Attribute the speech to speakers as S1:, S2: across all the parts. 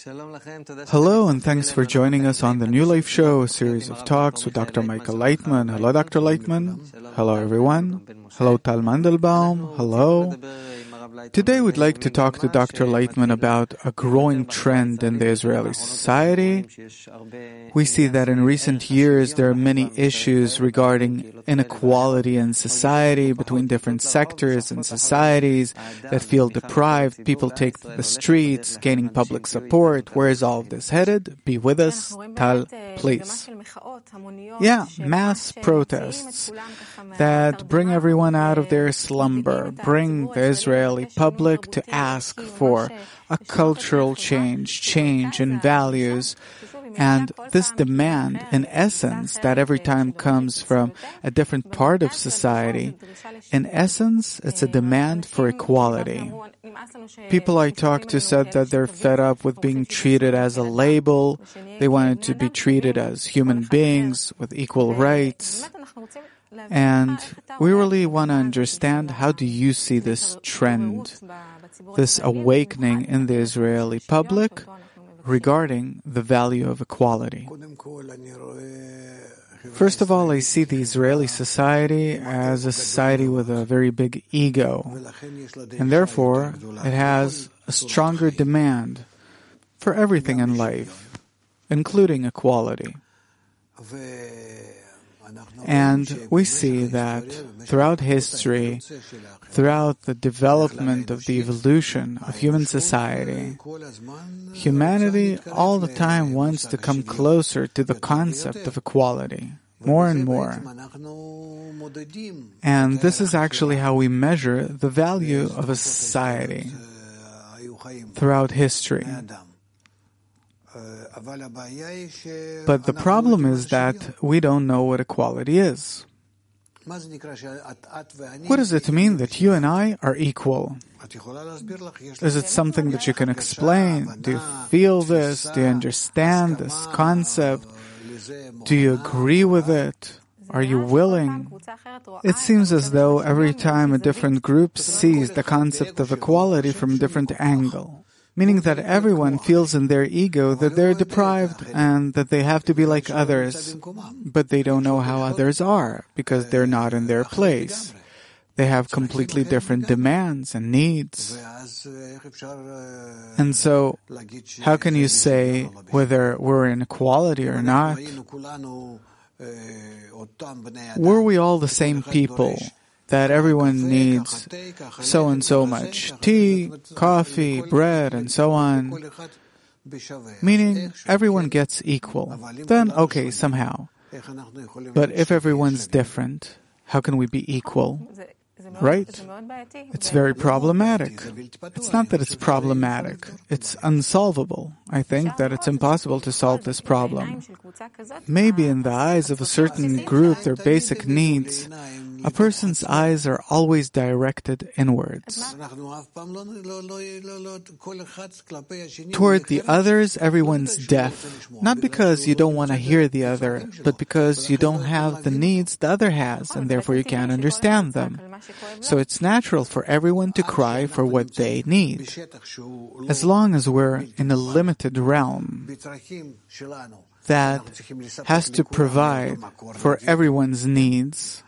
S1: Hello, and thanks for joining us on the New Life Show, a series of talks with Dr. Michael Leitman. Hello, Dr. Leitman. Hello, everyone. Hello, Tal Mandelbaum. Hello. Today we'd like to talk to Dr. Leitman about a growing trend in the Israeli society. We see that in recent years there are many issues regarding inequality in society between different sectors and societies that feel deprived. People take to the streets, gaining public support. Where is all of this headed? Be with us. Tal, please. Yeah, mass protests that bring everyone out of their slumber, bring the Israeli public to ask for a cultural change in values. And this demand, in essence, that every time comes from a different part of society, in essence, it's a demand for equality. People I talked to said that they're fed up with being treated as a label. They wanted to be treated as human beings with equal rights. And we really want to understand, how do you see this trend, this awakening in the Israeli public regarding the value of equality? First of all, I see the Israeli society as a society with a very big ego, and therefore it has a stronger demand for everything in life, including equality. And we see that throughout history, throughout the development of the evolution of human society, humanity all the time wants to come closer to the concept of equality, more and more. And this is actually how we measure the value of a society throughout history. But the problem is that we don't know what equality is. What does it mean that you and I are equal? Is it something that you can explain? Do you feel this? Do you understand this concept? Do you agree with it? Are you willing? It seems as though every time a different group sees the concept of equality from a different angle, meaning that everyone feels in their ego that they're deprived and that they have to be like others, but they don't know how others are because they're not in their place. They have completely different demands and needs. And so, how can you say whether we're in equality or not? Were we all the same people? That everyone needs so and so much tea, coffee, bread, and so on, meaning everyone gets equal. Then, okay, somehow. But if everyone's different, how can we be equal? Right? It's very problematic. It's not that it's problematic. It's unsolvable. I think that it's impossible to solve this problem. Maybe in the eyes of a certain group, their basic needs, a person's eyes are always directed inwards. Toward the others, everyone's deaf. Not because you don't want to hear the other, but because you don't have the needs the other has, and therefore you can't understand them. So it's natural for everyone to cry for what they need. As long as we're in a limited realm that has to provide for everyone's needs,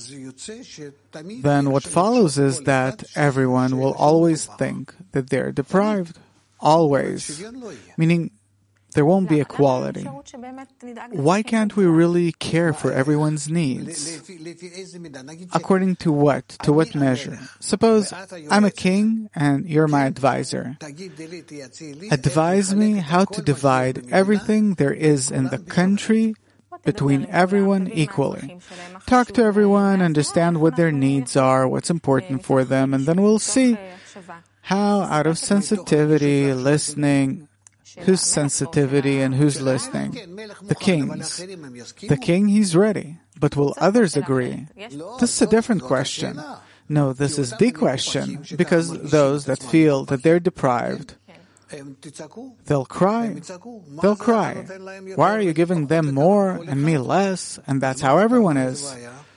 S1: then what follows is that everyone will always think that they're deprived. Always. Meaning, there won't be equality. Why can't we really care for everyone's needs? According to what? To what measure? Suppose I'm a king and you're my advisor. Advise me how to divide everything there is in the country between everyone equally. Talk to everyone, understand what their needs are, what's important for them, and then we'll see how, out of sensitivity, listening, whose sensitivity and who's listening? The king's. The king, he's ready. But will others agree? This is a different question. No, this is the question, because those that feel that they're deprived, they'll cry. They'll cry. Why are you giving them more and me less? And that's how everyone is.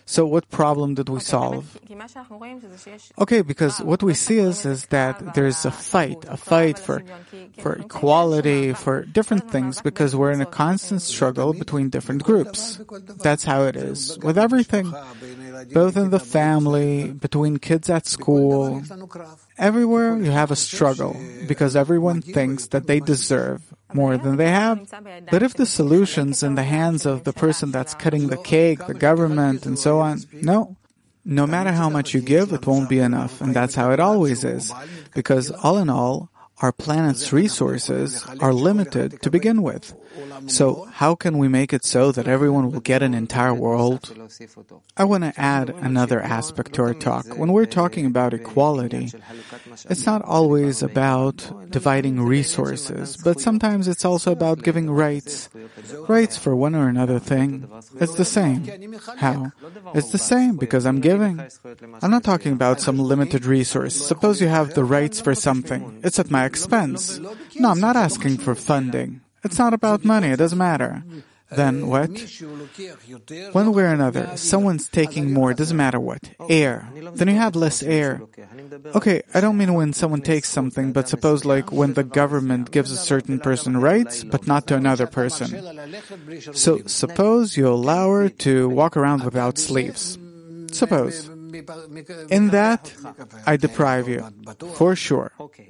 S1: So what problem did we solve? Okay, because what we see is that there's a fight for equality, for different things, because we're in a constant struggle between different groups. That's how it is with everything, both in the family, between kids at school. Everywhere you have a struggle, because everyone thinks that they deserve more than they have. But if the solution's in the hands of the person that's cutting the cake, the government, and so on, no matter how much you give, it won't be enough. And that's how it always is. Because all in all, our planet's resources are limited to begin with. So how can we make it so that everyone will get an entire world? I want to add another aspect to our talk. When we're talking about equality, it's not always about dividing resources, but sometimes it's also about giving rights. Rights for one or another thing. It's the same. How? It's the same because I'm giving. I'm not talking about some limited resource. Suppose you have the rights for something. It's at my expense. No, I'm not asking for funding. It's not about money. It doesn't matter. Then what? One way or another, someone's taking more. Doesn't matter what. Air. Then you have less air. Okay, I don't mean when someone takes something, but suppose like when the government gives a certain person rights, but not to another person. So suppose you allow her to walk around without sleeves. Suppose. In that, I deprive you. For sure.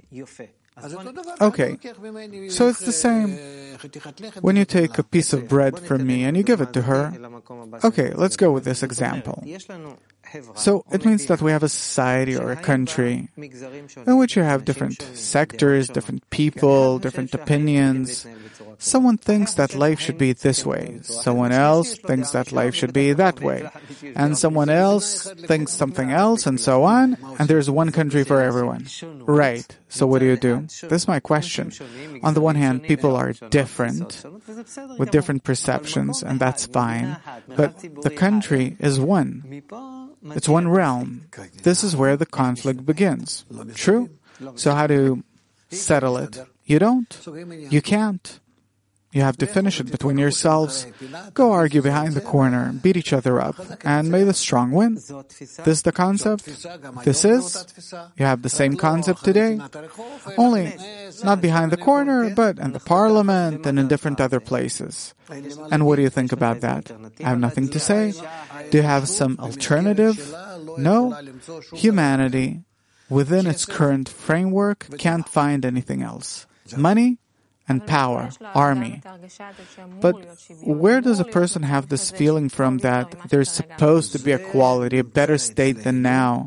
S1: Okay, so it's the same. When you take a piece of bread from me and you give it to her, okay, let's go with this example. So it means that we have a society or a country in which you have different sectors, different people, different opinions. Someone thinks that life should be this way. Someone else thinks that life should be that way. And someone else thinks something else, and so on. And there's one country for everyone. Right. So what do? This is my question. On the one hand, people are different, with different perceptions, and that's fine. But the country is one. It's one realm. This is where the conflict begins. True? So how do you settle it? You don't. You can't. You have to finish it between yourselves. Go argue behind the corner, beat each other up, and may the strong win. This the concept? This is? You have the same concept today? Only not behind the corner, but in the parliament and in different other places. And what do you think about that? I have nothing to say. Do you have some alternative? No. Humanity, within its current framework, can't find anything else. Money and power, army. But where does a person have this feeling from that there's supposed to be equality, a better state than now?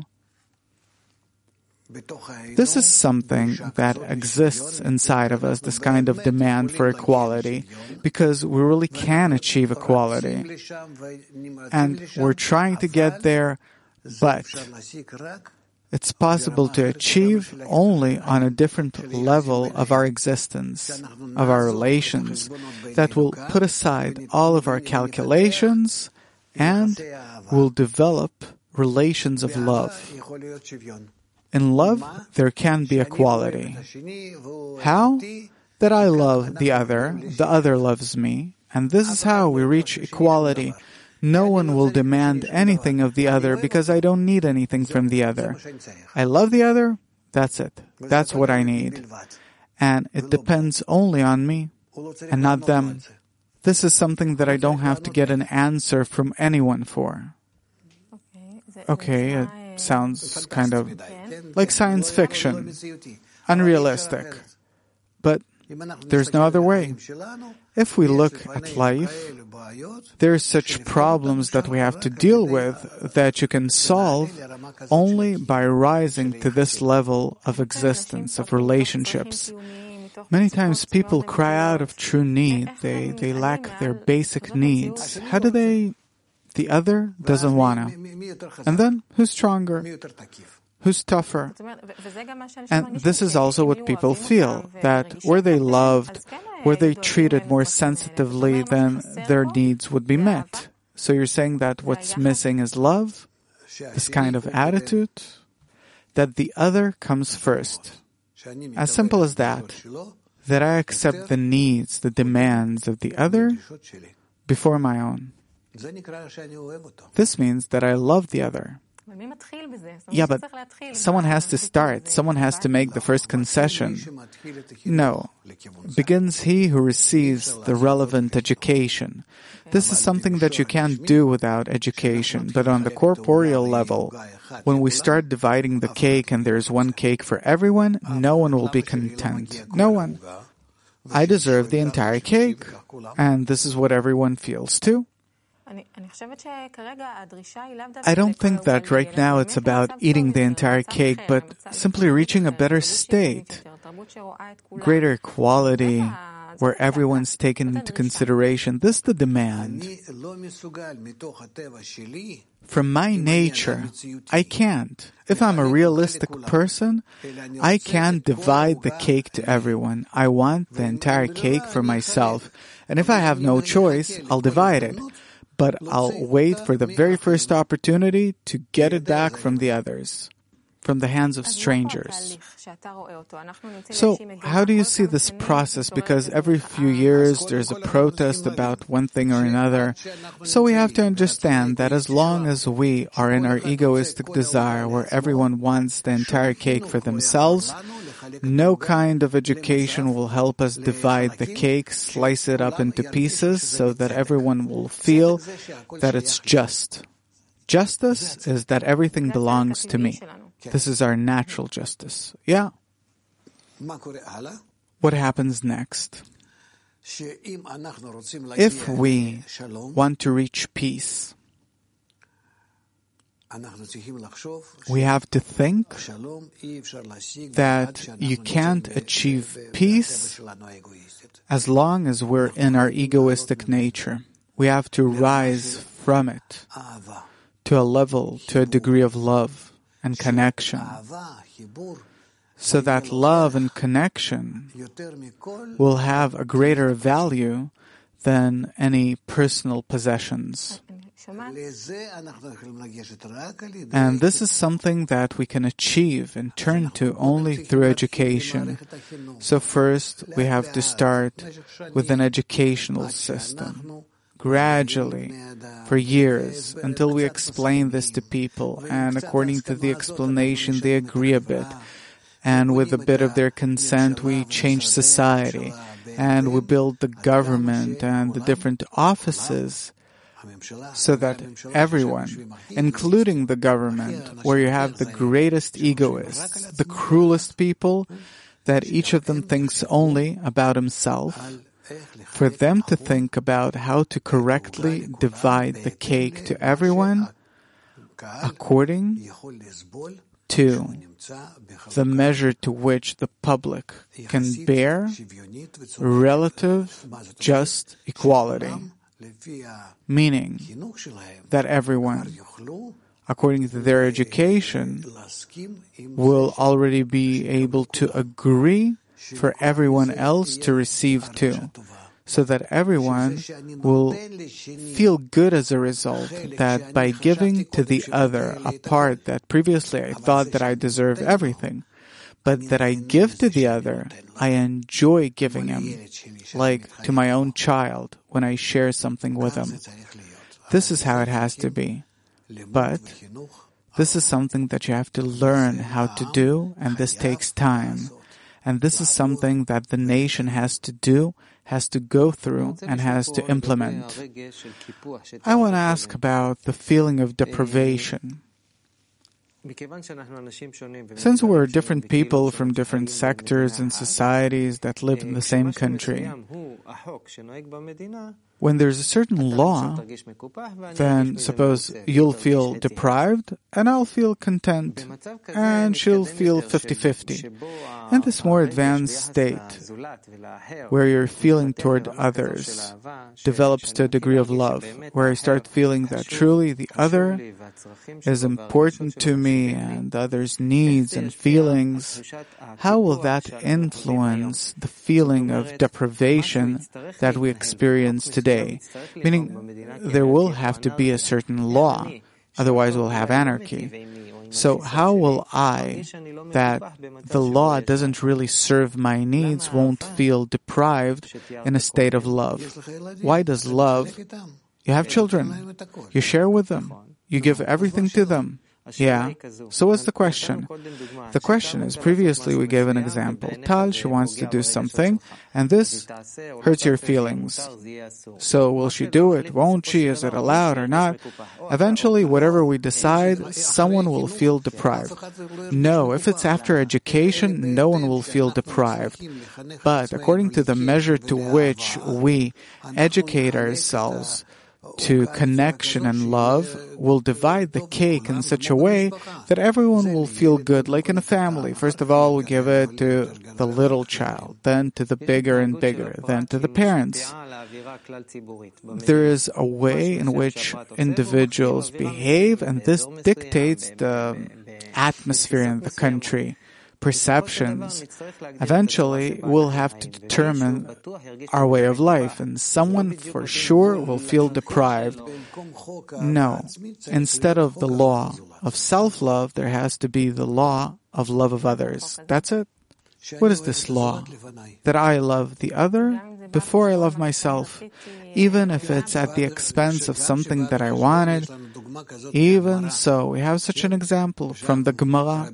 S1: This is something that exists inside of us, this kind of demand for equality, because we really can achieve equality. And we're trying to get there, but it's possible to achieve only on a different level of our existence, of our relations, that will put aside all of our calculations and will develop relations of love. In love, there can be equality. How? That I love the other loves me, and this is how we reach equality. No one will demand anything of the other because I don't need anything from the other. I love the other, that's it. That's what I need. And it depends only on me and not them. This is something that I don't have to get an answer from anyone for. Okay, it sounds kind of like science fiction, unrealistic. But there's no other way. If we look at life, there are such problems that we have to deal with that you can solve only by rising to this level of existence, of relationships. Many times people cry out of true need. They lack their basic needs. How do they? The other doesn't wanna. And then, who's stronger? Who's tougher? And this is also what people feel, that were they loved, were they treated more sensitively, then their needs would be met. So you're saying that what's missing is love? This kind of attitude? That the other comes first. As simple as that. That I accept the needs, the demands of the other before my own. This means that I love the other. Yeah, but someone has to start. Someone has to make the first concession. No. Begins he who receives the relevant education. This is something that you can't do without education. But on the corporeal level, when we start dividing the cake and there's one cake for everyone, no one will be content. No one. I deserve the entire cake. And this is what everyone feels too. I don't think that right now it's about eating the entire cake, but simply reaching a better state, greater equality, where everyone's taken into consideration. This is the demand. From my nature, I can't. If I'm a realistic person, I can't divide the cake to everyone. I want the entire cake for myself. And if I have no choice, I'll divide it. But I'll wait for the very first opportunity to get it back from the others, from the hands of strangers. So, how do you see this process? Because every few years there's a protest about one thing or another. So we have to understand that as long as we are in our egoistic desire where everyone wants the entire cake for themselves, no kind of education will help us divide the cake, slice it up into pieces so that everyone will feel that it's just. Justice is that everything belongs to me. This is our natural justice. Yeah. What happens next? If we want to reach peace, we have to think that you can't achieve peace as long as we're in our egoistic nature. We have to rise from it to a level, to a degree of love and connection, so that love and connection will have a greater value than any personal possessions. And this is something that we can achieve and turn to only through education. So first, we have to start with an educational system. Gradually, for years, until we explain this to people, and according to the explanation, they agree a bit. And with a bit of their consent, we change society, and we build the government and the different offices, so that everyone, including the government, where you have the greatest egoists, the cruelest people, that each of them thinks only about himself, for them to think about how to correctly divide the cake to everyone according to the measure to which the public can bear relative just equality, meaning that everyone, according to their education, will already be able to agree for everyone else to receive too, so that everyone will feel good as a result, that by giving to the other a part that previously I thought that I deserve everything, but that I give to the other, I enjoy giving him, like to my own child when I share something with him. This is how it has to be. But this is something that you have to learn how to do, and this takes time. And this is something that the nation has to do, has to go through, and has to implement. I want to ask about the feeling of deprivation. Since we're different people from different sectors and societies that live in the same country, when there's a certain law, then suppose you'll feel deprived and I'll feel content, and she'll feel 50-50. In this more advanced state, where your feeling toward others develops to a degree of love, where I start feeling that truly the other is important to me and the other's needs and feelings, how will that influence the feeling of deprivation that we experience today? Meaning, there will have to be a certain law, otherwise we'll have anarchy. So how will I, that the law doesn't really serve my needs, won't feel deprived in a state of love? Why does love You have children. You share with them. You give everything to them. Yeah. So what's the question? The question is, previously we gave an example. Tal, she wants to do something, and this hurts your feelings. So will she do it? Won't she? Is it allowed or not? Eventually, whatever we decide, someone will feel deprived. No, if it's after education, no one will feel deprived. But according to the measure to which we educate ourselves to connection and love, we'll divide the cake in such a way that everyone will feel good, like in a family. First of all, we give it to the little child, then to the bigger and bigger, then to the parents. There is a way in which individuals behave, and this dictates the atmosphere in the country. Perceptions. Eventually, we'll have to determine our way of life, and someone for sure will feel deprived. No. Instead of the law of self-love, there has to be the law of love of others. That's it. What is this law? That I love the other before I love myself, even if it's at the expense of something that I wanted. Even so, we have such an example from the Gemara.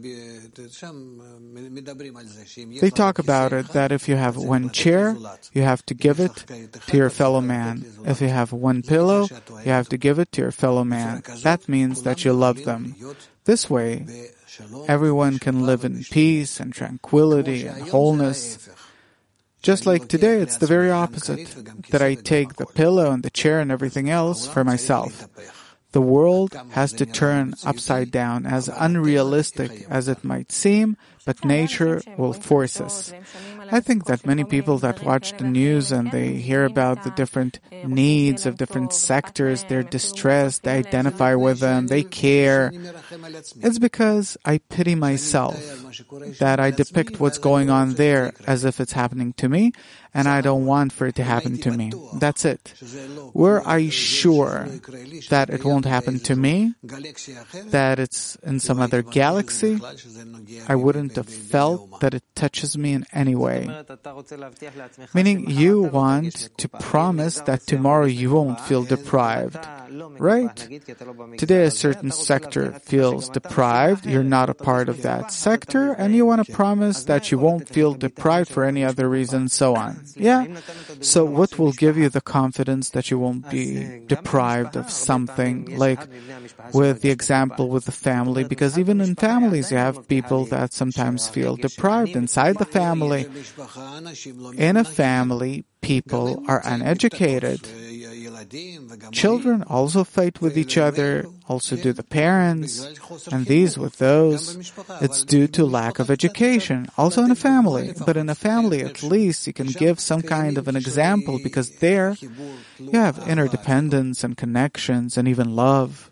S1: They talk about it that if you have one chair, you have to give it to your fellow man. If you have one pillow, you have to give it to your fellow man. That means that you love them. This way, everyone can live in peace and tranquility and wholeness. Just like today, it's the very opposite, that I take the pillow and the chair and everything else for myself. The world has to turn upside down, as unrealistic as it might seem, but nature will force us. I think that many people that watch the news and they hear about the different needs of different sectors, they're distressed, they identify with them, they care. It's because I pity myself, that I depict what's going on there as if it's happening to me, and I don't want for it to happen to me. That's it. Were I sure that it won't happen to me, that it's in some other galaxy, I wouldn't have felt that it touches me in any way. Meaning you want to promise that tomorrow you won't feel deprived, right? Today a certain sector feels deprived, you're not a part of that sector, and you want to promise that you won't feel deprived for any other reason, so on. Yeah? So what will give you the confidence that you won't be deprived of something, like with the example with the family? Because even in families you have people that sometimes feel deprived inside the family. In a family, people are uneducated. Children also fight with each other, also do the parents, and these with those. It's due to lack of education, also in a family. But in a family, at least, you can give some kind of an example, because there you have interdependence and connections and even love.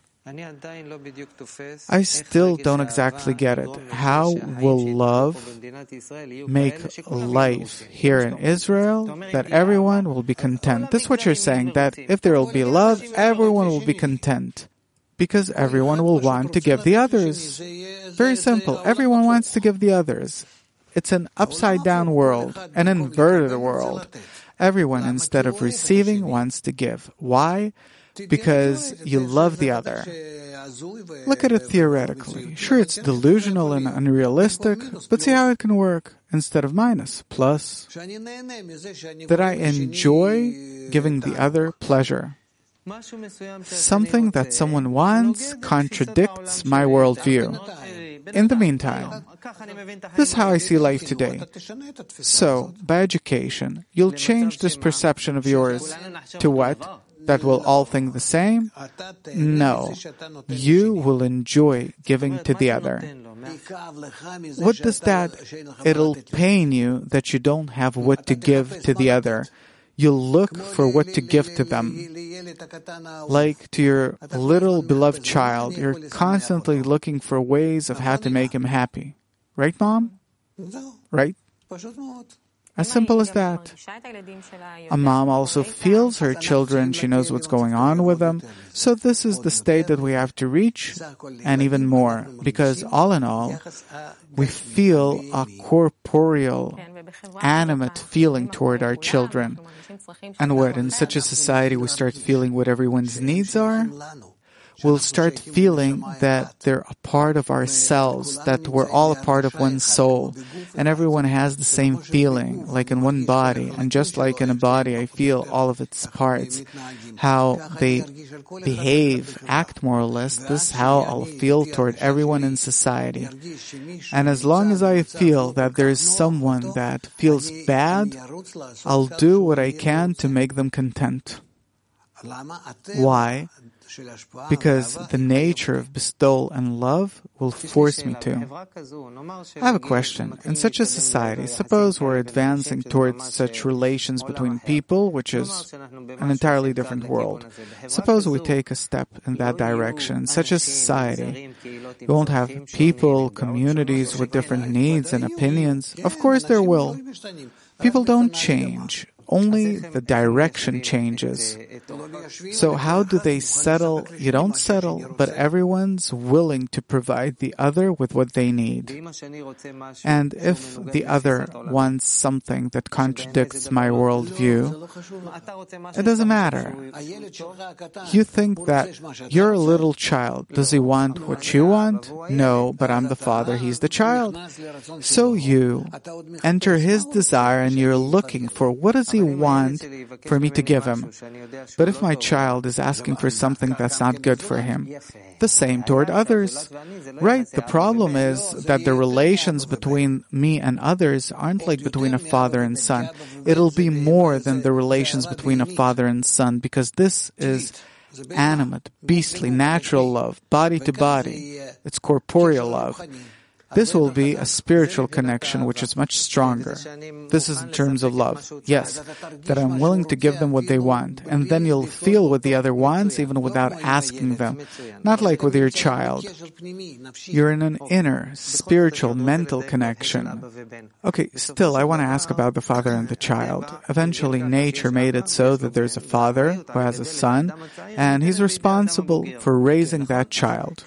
S1: I still don't exactly get it. How will love make life here in Israel that everyone will be content? This is what you're saying, that if there will be love, everyone will be content. Because everyone will want to give the others. Very simple. Everyone wants to give the others. It's an upside-down world, an inverted world. Everyone, instead of receiving, wants to give. Why? Because you love the other. Look at it theoretically. Sure, it's delusional and unrealistic, but see how it can work. Instead of minus, plus. That I enjoy giving the other pleasure. Something that someone wants contradicts my worldview. In the meantime, this is how I see life today. So, by education, you'll change this perception of yours to what? That will all think the same? No. You will enjoy giving to the other. What does that? It'll pain you that you don't have what to give to the other. You'll look for what to give to them. Like to your little beloved child, you're constantly looking for ways of how to make him happy. Right, Mom? Right? As simple as that. A mom also feels her children. She knows what's going on with them. So this is the state that we have to reach, and even more. Because all in all, we feel a corporeal, animate feeling toward our children. And what, in such a society we start feeling what everyone's needs are? We'll start feeling that they're a part of ourselves, that we're all a part of one soul, and everyone has the same feeling, like in one body. And just like in a body, I feel all of its parts, how they behave, act more or less. This is how I'll feel toward everyone in society. And as long as I feel that there is someone that feels bad, I'll do what I can to make them content. Why? Because the nature of bestowal and love will force me to. I have a question. In such a society, suppose we're advancing towards such relations between people, which is an entirely different world. Suppose we take a step in that direction. In such a society, we won't have people, communities with different needs and opinions. Of course there will. People don't change. Only the direction changes. So how do they settle? You don't settle, but everyone's willing to provide the other with what they need. And if the other wants something that contradicts my worldview, it doesn't matter. You think that you're a little child. Does he want what you want? No, but I'm the father, he's the child. So you enter his desire and you're looking for what does he want for me to give him. But if my child is asking for something that's not good for him, the same toward others. Right, the problem is that the relations between me and others aren't like between a father and son. It'll be more than the relations between a father and son, because this is animate, beastly, natural love, body to body. It's corporeal love. This will be a spiritual connection which is much stronger. This is in terms of love. Yes, that I'm willing to give them what they want. And then you'll feel what the other wants even without asking them. Not like with your child. You're in an inner, spiritual, mental connection. Okay, still, I want to ask about the father and the child. Eventually, nature made it so that there's a father who has a son, and he's responsible for raising that child.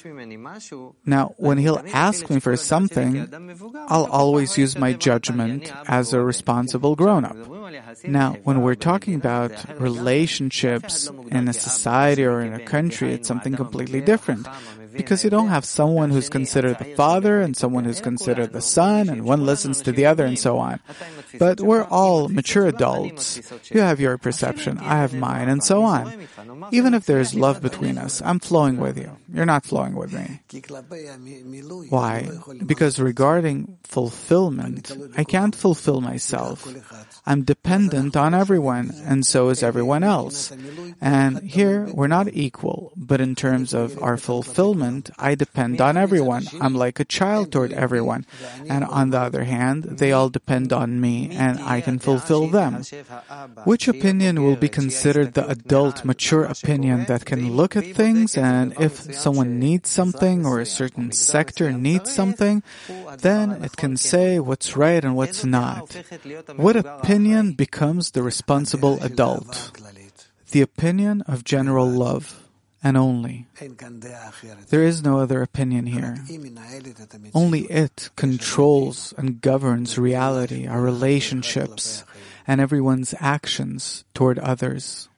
S1: Now, when he'll ask me for something, I'll always use my judgment as a responsible grown-up. Now, when we're talking about relationships in a society or in a country, it's something completely different. Because you don't have someone who's considered the father and someone who's considered the son, and one listens to the other and so on. But we're all mature adults. You have your perception, I have mine, and so on. Even if there's love between us, I'm flowing with you. You're not flowing with me. Why? Because regarding fulfillment, I can't fulfill myself. I'm dependent on everyone, and so is everyone else. And here, we're not equal, but in terms of our fulfillment, I depend on everyone. I'm like a child toward everyone. And on the other hand, they all depend on me, and I can fulfill them. Which opinion will be considered the adult, mature opinion that can look at things, and if someone needs something or a certain sector needs something, then it can say what's right and what's not. What opinion becomes the responsible adult? The opinion of general love, and only. There is no other opinion here. Only it controls and governs reality, our relationships, and everyone's actions toward others.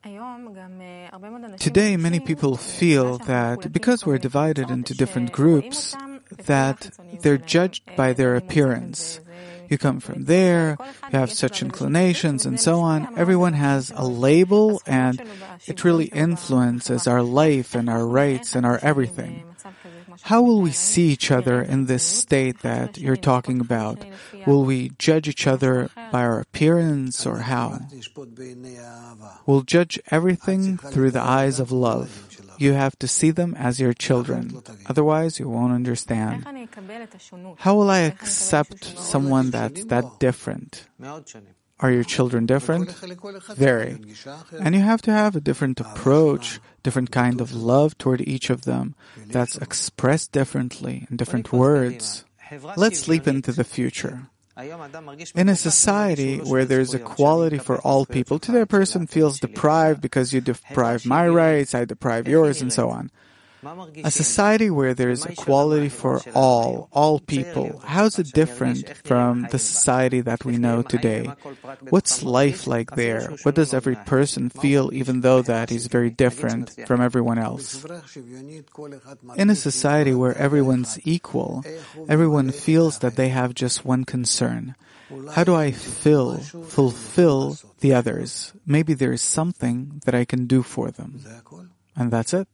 S1: Today, many people feel that because we're divided into different groups, that they're judged by their appearance. You come from there, you have such inclinations, and so on. Everyone has a label, and it really influences our life and our rights and our everything. How will we see each other in this state that you're talking about? Will we judge each other by our appearance, or how? We'll judge everything through the eyes of love. You have to see them as your children. Otherwise, you won't understand. How will I accept someone that's that different? Are your children different? Very. And you have to have a different approach, different kind of love toward each of them that's expressed differently in different words. Let's leap into the future. In a society where there's equality for all people, today a person feels deprived because you deprive my rights, I deprive yours, and so on. A society where there is equality for all people, how is it different from the society that we know today? What's life like there? What does every person feel even though that he's very different from everyone else? In a society where everyone's equal, everyone feels that they have just one concern. How do I fulfill the others? Maybe there is something that I can do for them. And that's it.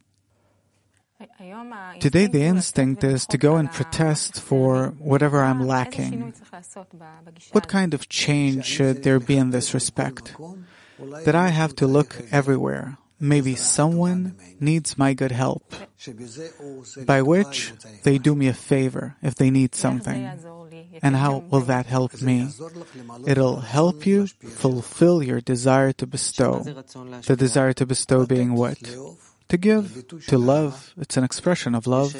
S1: Today the instinct is to go and protest for whatever I'm lacking. What kind of change should there be in this respect? That I have to look everywhere. Maybe someone needs my good help, by which they do me a favor if they need something. And how will that help me? It'll help you fulfill your desire to bestow. The desire to bestow being what? To give, to love. It's an expression of love.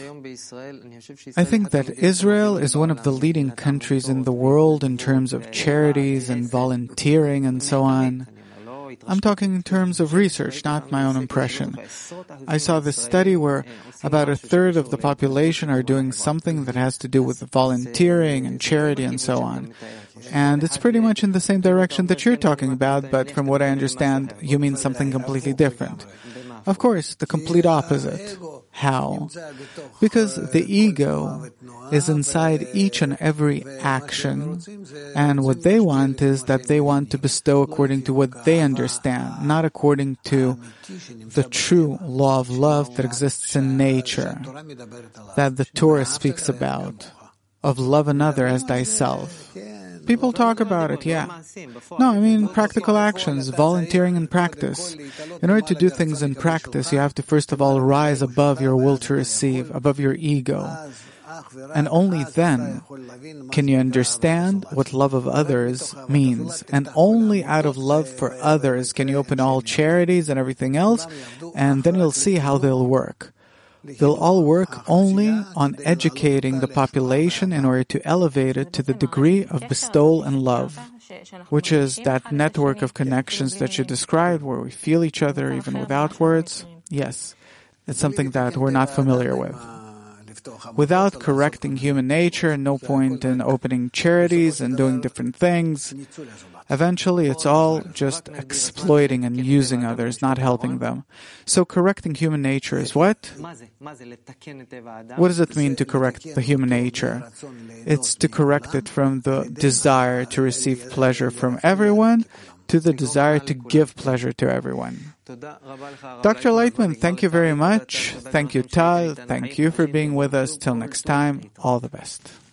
S1: I think that Israel is one of the leading countries in the world in terms of charities and volunteering and so on. I'm talking in terms of research, not my own impression. I saw this study where about a third of the population are doing something that has to do with volunteering and charity and so on. And it's pretty much in the same direction that you're talking about, but from what I understand, you mean something completely different. Of course, the complete opposite. How? Because the ego is inside each and every action, and what they want is that they want to bestow according to what they understand, not according to the true law of love that exists in nature, that the Torah speaks about, of love another as thyself. People talk about it, yeah. No, I mean practical actions, volunteering in practice. In order to do things in practice, you have to first of all rise above your will to receive, above your ego. And only then can you understand what love of others means. And only out of love for others can you open all charities and everything else, and then you'll see how they'll work. They'll all work only on educating the population in order to elevate it to the degree of bestowal and love, which is that network of connections that you described where we feel each other even without words. Yes, it's something that we're not familiar with. Without correcting human nature, no point in opening charities and doing different things. Eventually, it's all just exploiting and using others, not helping them. So correcting human nature is what? What does it mean to correct the human nature? It's to correct it from the desire to receive pleasure from everyone to the desire to give pleasure to everyone. Dr. Lightman, thank you very much. Thank you, Tal. Thank you for being with us. Till next time, all the best.